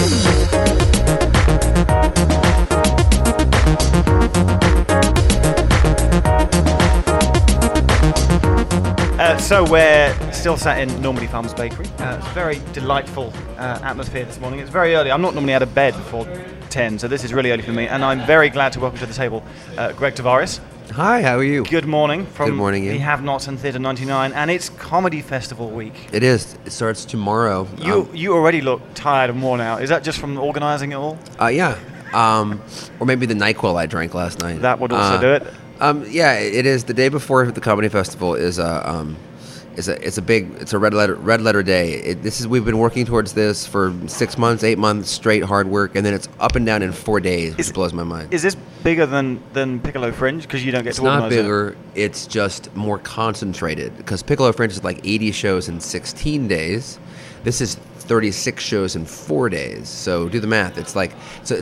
So we're still sat in Normandy Farms Bakery. It's a very delightful atmosphere this morning. It's very early. I'm not normally out of bed before 10, so this is really early for me. And I'm very glad to welcome to the table Greg Tavares. Hi, how are you? Good morning from Good morning, the Have-Nots and Theatre 99, and it's Comedy Festival week. It is. It starts tomorrow. You already look tired and worn out. Is that just from organising it all? Yeah. Or maybe the NyQuil I drank last night. That would also do it. Yeah, it is. The day before the Comedy Festival is it's a red letter day. We've been working towards this for 6 months, 8 months straight hard work, and then it's up and down in 4 days, which blows my mind. Is this bigger than Piccolo Fringe because you don't get to organise it? It's not bigger. It's just more concentrated because Piccolo Fringe is like 80 shows in 16 days. This is 36 shows in 4 days. So do the math. It's like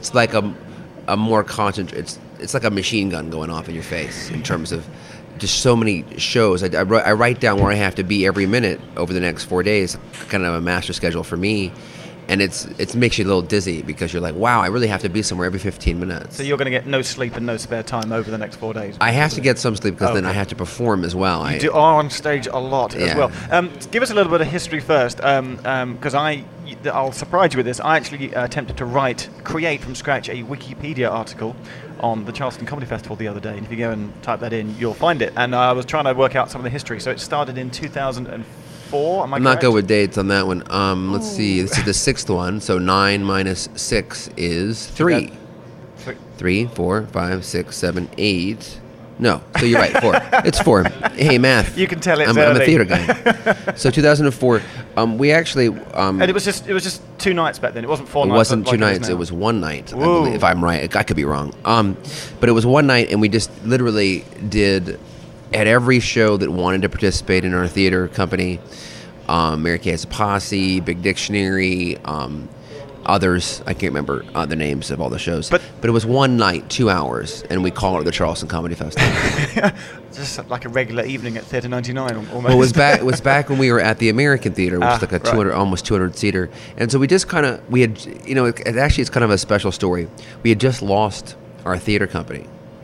a more concentrated. It's like a machine gun going off in your face in terms of just so many shows. I write down where I have to be every minute over the next 4 days, kind of a master schedule for me. And it makes you a little dizzy because you're like, wow, I really have to be somewhere every 15 minutes. So you're going to get no sleep and no spare time over the next 4 days? I have to get some sleep because then I have to perform as well. You are on stage a lot as well. Give us a little bit of history first, because I'll surprise you with this. I actually attempted to create from scratch a Wikipedia article on the Charleston Comedy Festival the other day. And if you go and type that in, you'll find it. And I was trying to work out some of the history. So it started in 2004. Am I I'm correct? not good with dates on that one. Let's see. This is the sixth one. So 9 minus 6 is 3. 3, 4, 5, 6, 7, 8. No, so you're right, 4. It's 4. Hey, math. You can tell it's I'm early. a theater guy. So 2004, we actually... and it was just 2 nights back then. It wasn't 4 nights. It wasn't like 2 nights. It was 1 night, I believe, if I'm right. I could be wrong. But it was 1 night, and we just literally did... At every show that wanted to participate in our theater company, Mary Kay Has a Posse, Big Dictionary, others, I can't remember the names of all the shows. But it was 1 night, 2 hours, and we call it the Charleston Comedy Festival. Just like a regular evening at Theatre 99 almost. Well, it was back when we were at the American Theater, which is like a 200, almost 200 seater. And so we just kind of, it's kind of a special story. We had just lost our theater company.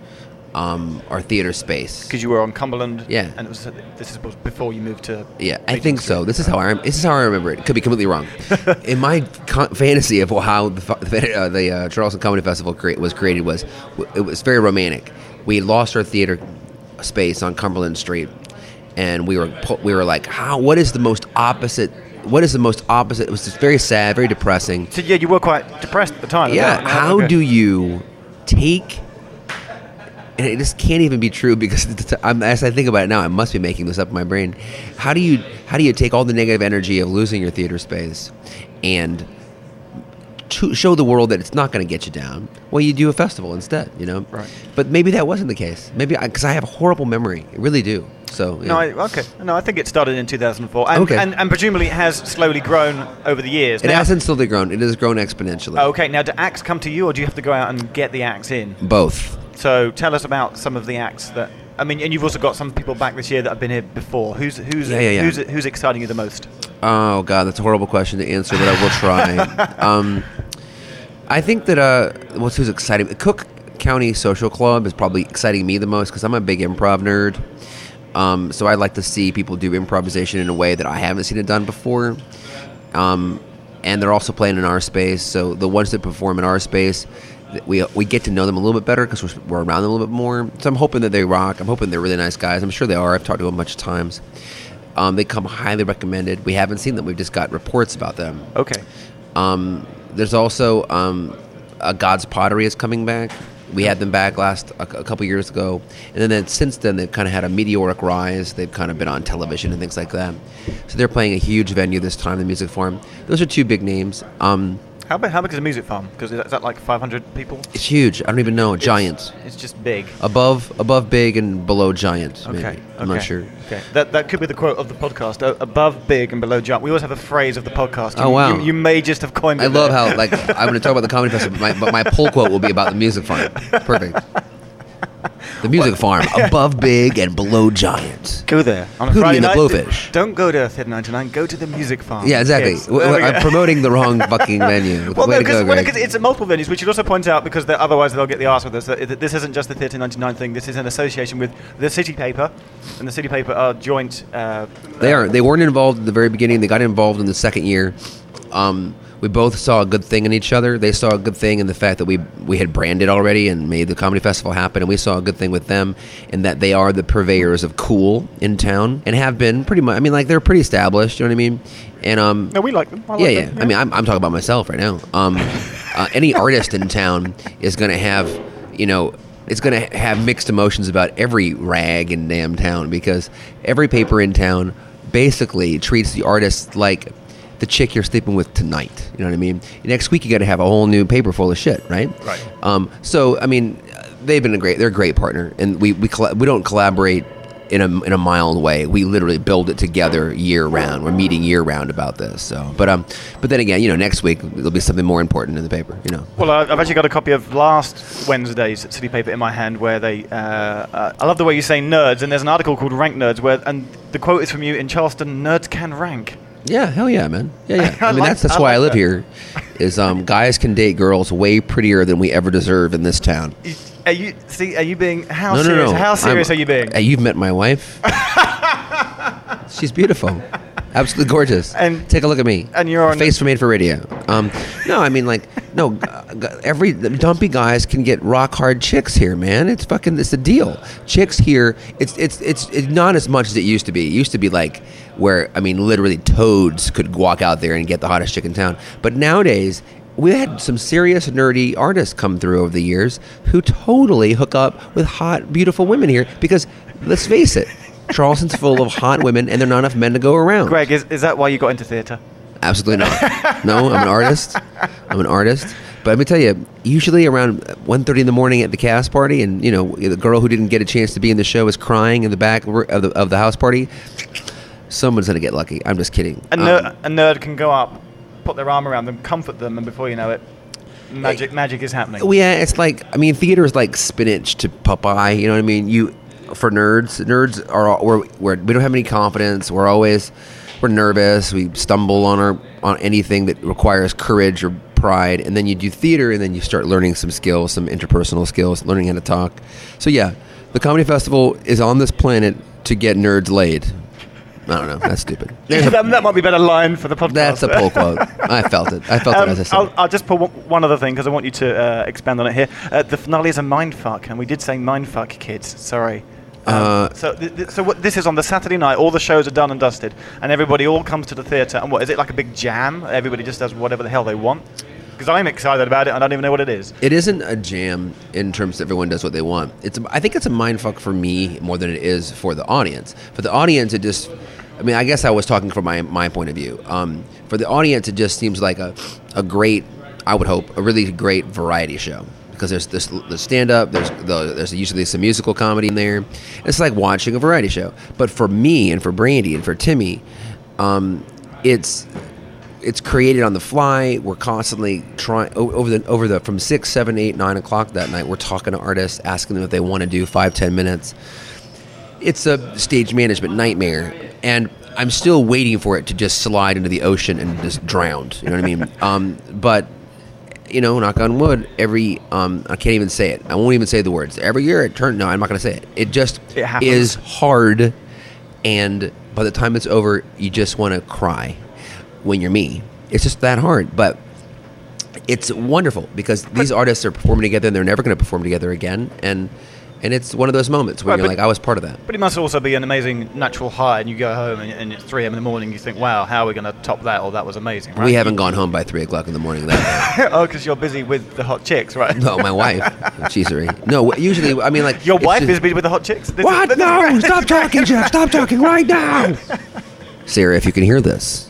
Our theater space. Because you were on Cumberland. Yeah. And this was before you moved to. Yeah, I think so. This is how I remember it. Could be completely wrong. In my fantasy of how the Charleston Comedy Festival was created it was very romantic. We had lost our theater space on Cumberland Street, and we were like, what is the most opposite? What is the most opposite? It was just very sad, very depressing. So yeah, you were quite depressed at the time. Yeah. How do you take? And it just can't even be true because as I think about it now, I must be making this up in my brain. How do you take all the negative energy of losing your theater space and to show the world that it's not going to get you down? Well, you do a festival instead, Right. But maybe that wasn't the case. Maybe because I have a horrible memory. I really do. So yeah. I think it started in 2004, and presumably it has slowly grown over the years. It hasn't slowly grown. It has grown exponentially. Okay. Now, do acts come to you, or do you have to go out and get the acts in? Both. So tell us about some of the acts and you've also got some people back this year that have been here before. Who's exciting you the most? Oh God, that's a horrible question to answer, but I will try. I think that who's exciting? Cook County Social Club is probably exciting me the most because I'm a big improv nerd. So I like to see people do improvisation in a way that I haven't seen it done before. And they're also playing in our space. So the ones that perform in our space, we get to know them a little bit better because we're around them a little bit more. So I'm hoping that they rock. I'm hoping they're really nice guys. I'm sure they are. I've talked to them a bunch of times. They come highly recommended. We haven't seen them. We've just got reports about them. Okay. There's also God's Pottery is coming back. We had them back a couple years ago, and then since then they've kind of had a meteoric rise. They've kind of been on television and things like that. So they're playing a huge venue this time, the Music Farm. Those are 2 big names. How big is the Music Farm? Because is that like 500 people? It's huge. I don't even know. Giant. It's just big. Above big and below giant. Okay. Maybe. I'm not sure. Okay. That could be the quote of the podcast. Above big and below giant. We always have a phrase of the podcast. Oh wow. You may just have coined it. I love how I'm going to talk about the comedy festival, but my pull quote will be about the Music Farm. Perfect. The Music Farm, above big and below giant. Go there on a Hootie Friday and the night. Blowfish. Don't go to Theatre 99. Go to the Music Farm. Yeah, exactly. Yes. There we I'm go. promoting the wrong fucking venue. Well, Way no, to go, Greg. because it's at multiple venues. We should also point out, because otherwise they'll get the arse with us, that this isn't just the Theatre 99 thing. This is in association with the City Paper, and the City Paper are joint. They are. They weren't involved at the very beginning. They got involved in the second year. We both saw a good thing in each other. They saw a good thing in the fact that we had branded already and made the comedy festival happen, and we saw a good thing with them in that they are the purveyors of cool in town and have been pretty much. I mean, like, they're pretty established. You know what I mean? And No, we like them. I like yeah. them, I mean, I'm talking about myself right now. Any artist in town is going to have, it's going to have mixed emotions about every rag in damn town, because every paper in town basically treats the artist like the chick you're sleeping with tonight. You know what I mean? Next week you got to have a whole new paper full of shit, right? Right. So I mean, they're a great partner, and we don't collaborate in a mild way. We literally build it together year round. We're meeting year round about this. So, but then again, next week there'll be something more important in the paper. Well, I've actually got a copy of last Wednesday's City Paper in my hand, where they. I love the way you say nerds, and there's an article called "Rank Nerds," and the quote is from you: "In Charleston, nerds can rank." Yeah, hell yeah, man. Yeah. I mean, like- that's I why I like live that. here. Is guys can date girls way prettier than we ever deserve in this town. Are you being how No, serious? no. How serious are you being? You've met my wife. She's beautiful, absolutely gorgeous. And- take a look at me. and you're on face made for radio. No, I mean, like, no. Every dumpy guys can get rock hard chicks here, man. It's the deal. Chicks here. It's not as much as it used to be. It used to be like where, I mean, literally toads could walk out there and get the hottest chick in town. But nowadays, we had some serious nerdy artists come through over the years who totally hook up with hot, beautiful women here, because let's face it, Charleston's full of hot women and there are not enough men to go around. Greg, is that why you got into theatre? Absolutely not. No, I'm an artist. But let me tell you, usually around 1:30 in the morning at the cast party, and the girl who didn't get a chance to be in the show is crying in the back of the house party, someone's gonna get lucky. I'm just kidding. A nerd can go up, put their arm around them, comfort them, and before you know it, magic is happening. Well, yeah, it's like, I mean, theater is like spinach to Popeye. You know what I mean? For nerds are we don't have any confidence. We're nervous. We stumble on anything that requires courage or pride, and then you do theater, and then you start learning some skills, some interpersonal skills, learning how to talk. So yeah, the comedy festival is on this planet to get nerds laid. I don't know. That's stupid. That might be a better line for the podcast. That's a pull quote. I felt it as I said it. I'll just put one other thing, because I want you to expand on it here. The finale is a mindfuck, and we did say mindfuck, kids. Sorry. This is on the Saturday night. All the shows are done and dusted, and everybody all comes to the theatre. And what is it, like a big jam? Everybody just does whatever the hell they want. Because I'm excited about it, and I don't even know what it is. It isn't a jam in terms of everyone does what they want. I think it's a mindfuck for me more than it is for the audience. For the audience, it just, I mean, I guess I was talking from my point of view. For the audience, it just seems like a great, I would hope, a really great variety show. Because there's the stand-up, there's usually some musical comedy in there. It's like watching a variety show. But for me and for Brandy and for Timmy, it's created on the fly. We're constantly trying over the from 6, 7, 8, 9 o'clock that night. We're talking to artists, asking them if they want to do 5-10 minutes. It's a stage management nightmare, and I'm still waiting for it to just slide into the ocean and just drown. You know what I mean? But knock on wood. I can't even say it. I won't even say the words. Every year no, I'm not going to say it. It just is hard, and by the time it's over, you just want to cry. When you're me, it's just that hard. But it's wonderful because these artists are performing together, and they're never going to perform together again. And it's one of those moments where you're like, I was part of that. But it must also be an amazing natural high, and you go home and it's 3 a.m. in the morning. You think, wow, how are we going to top that? Or that was amazing, right? We haven't gone home by 3 o'clock in the morning that day. Oh, because you're busy with the hot chicks, right? No, my wife. Cheesery. No, usually, I mean, like, your wife is busy with the hot chicks. What? No, stop talking, Jeff. Stop talking right now. Sarah, if you can hear this,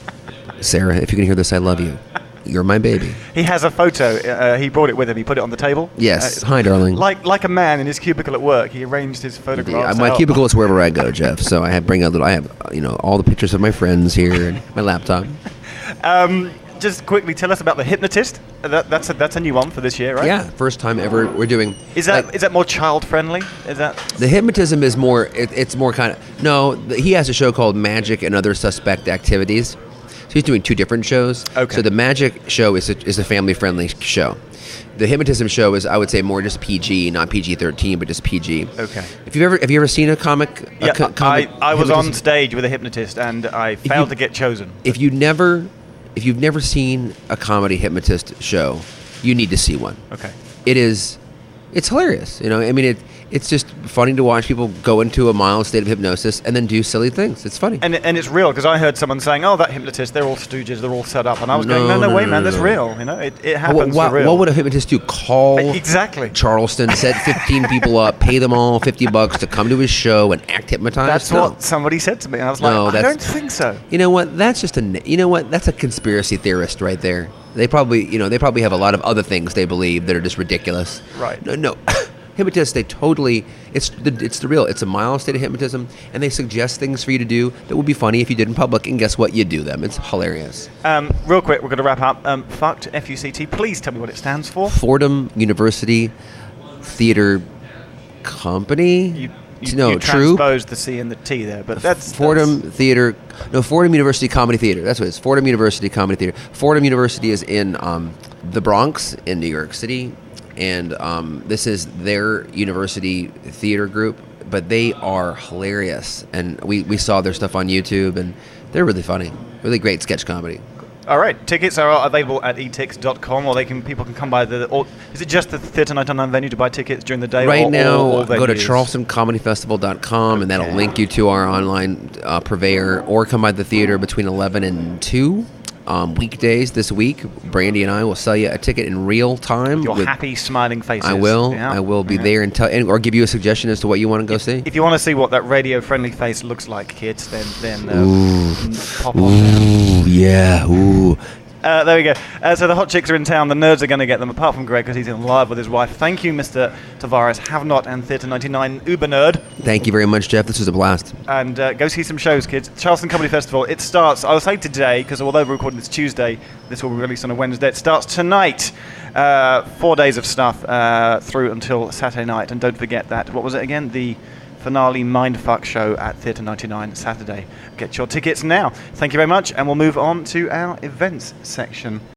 I love you. You're my baby. He has a photo. He brought it with him. He put it on the table. Yes. Hi, darling. Like a man in his cubicle at work, he arranged his photographs. My cubicle is wherever I go, Jeff. So I have all the pictures of my friends here and my laptop. just quickly tell us about The Hypnotist. That's a new one for this year, right? Yeah, first time ever we're doing. Is that more child friendly? Is that the hypnotism is more? It's more kind of no. He has a show called Magic and Other Suspect Activities. So he's doing 2 different shows. Okay. So the Magic show is a family friendly show. The hypnotism show is, I would say, more just PG, not PG-13, but just PG. Okay. Have you ever seen a comic? Yeah, comic I was hypnotism? on stage with a hypnotist, and I failed to get chosen. If you've never seen a comedy hypnotist show, you need to see one. Okay. It's hilarious. I mean, it's just funny to watch people go into a mild state of hypnosis and then do silly things. It's funny. And it's real, because I heard someone saying, "Oh, that hypnotist, they're all stooges, they're all set up," and I was going, "No, wait, man, that's real. It happens for real." What would a hypnotist do? Call exactly Charleston, set 15 people up, pay them all $50 to come to his show and act hypnotized? That's what somebody said to me. And I was like, I don't think so. You know what? That's just that's a conspiracy theorist right there. They probably have a lot of other things they believe that are just ridiculous. Right. No. Hypnotists, it's the real. It's a mild state of hypnotism, and they suggest things for you to do that would be funny if you did in public, and guess what? You do them. It's hilarious. Real quick, we're going to wrap up. FUCT, F-U-C-T, please tell me what it stands for. Fordham University Theater Company? You true. transposed the C and the T there, but that's... Fordham University Comedy Theater. That's what it is. Fordham University Comedy Theater. Fordham University is in the Bronx in New York City. And this is their university theater group, but they are hilarious. And we saw their stuff on YouTube, and they're really funny. Really great sketch comedy. All right. Tickets are available at etix.com, or people can come by is it just the Theatre 99 venue to buy tickets during the day? Right now, all go to charlestoncomedyfestival.com, and that'll link you to our online purveyor, or come by the theater between 11 and 2. Weekdays this week, Brandy and I will sell you a ticket in real time. Your happy, smiling faces. I will. Yeah. I will be there or give you a suggestion as to what you want to go see. If you want to see what that radio-friendly face looks like, kids, then pop on down. Ooh, yeah. Ooh. There we go. So the hot chicks are in town. The nerds are going to get them, apart from Greg, because he's in live with his wife. Thank you, Mr. Tavares, Have Not, and Theatre 99 Uber Nerd. Thank you very much, Jeff. This was a blast. And go see some shows, kids. Charleston Comedy Festival. It starts, I'll say today, because although we're recording this Tuesday, this will be released on a Wednesday. It starts tonight. 4 days of stuff through until Saturday night. And don't forget that, what was it again? The finale Mindfuck show at Theatre 99 Saturday. Get your tickets now. Thank you very much, and we'll move on to our events section.